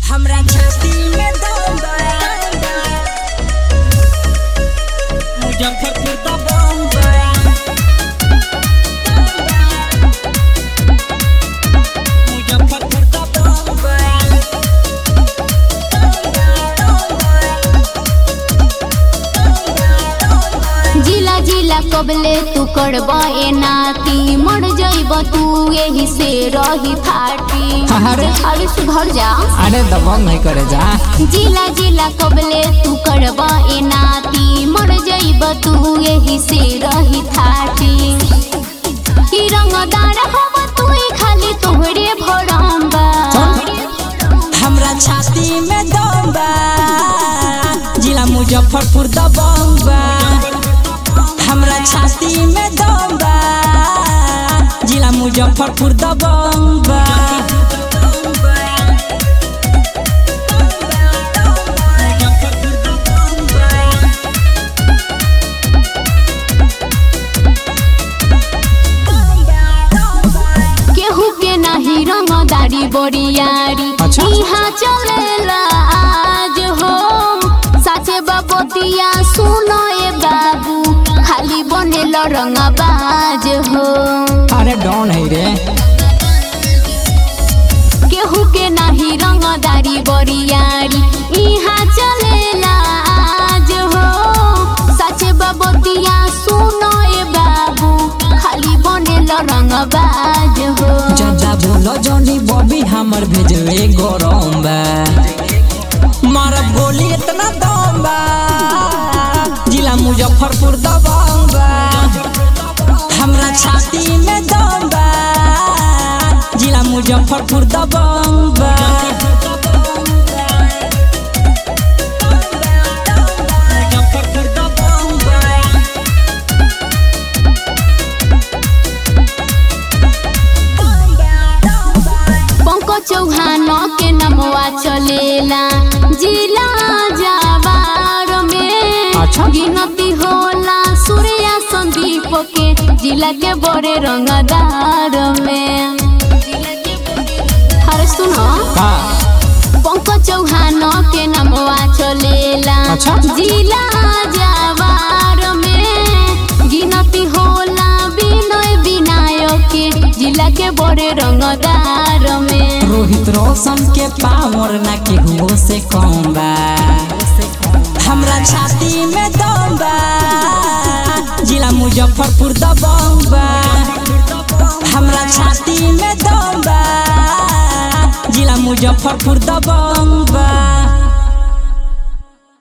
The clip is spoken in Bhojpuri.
हमरा छाती में दम बा मुजफ्फरपुर दा बम बा मुजफ्फरपुर दा बम बा जिला जिला कबले तू करबा ए नाती मर जाइब तू यही से रही फाटी अरे सुधर जा। अरे दबंग नहीं करे जा। जिला जिला कबले तू करबा ए नाती मर जाइब तू यही से रही फाटी की रंगदार हवा तू खाली तोहरे भरंबा हमरा छाती में दम बा जिला मुजफ्फरपुर दा बम बा हमरा छाती में दम बा जिला मुजफ्फरपुर दा बम बा केहू के नाही रंगदारी बरियारी यहाँ चलेला आज हो साचे बबतिया सुनो ए बाबू खाली बनेला रंगबाज हो। अरे डॉन है रे। केहू के नाही रंगदारी बरियारी यहाँ चलेला आज हो साचे बबतिया सुनो ए बाबू खाली बनेला रंगबाज हो। ज्यादा बोलो जॉनी बॉबी हमर भेजवे गरम बा मारब गोली इतना दम बा जिला मुजफ्फरपुर दा बम बा हमरा छाती में दम बा जिला मुजफ्फरपुर दा बम बा मुजफ्फरपुर दा बम बा पंकज चौहान के नमवा चलेला जिला जवार में अच्छा। गिनती होला सूर्या संदीप के जिला के बड़े रंगदार में। अरे सुनो पंकज चौहान के नमवा चलेला अच्छा। जिला जवार में गिनती होला विनय विनायक के जिला के बड़े रंगदार में। रोहित रोशन के पावर ना केहू से कम बा हमरा छाती में दम बा जिला मुजफ्फरपुर दा बम बा हमरा छाती में दम बा जिला मुजफ्फरपुर दा बम बा।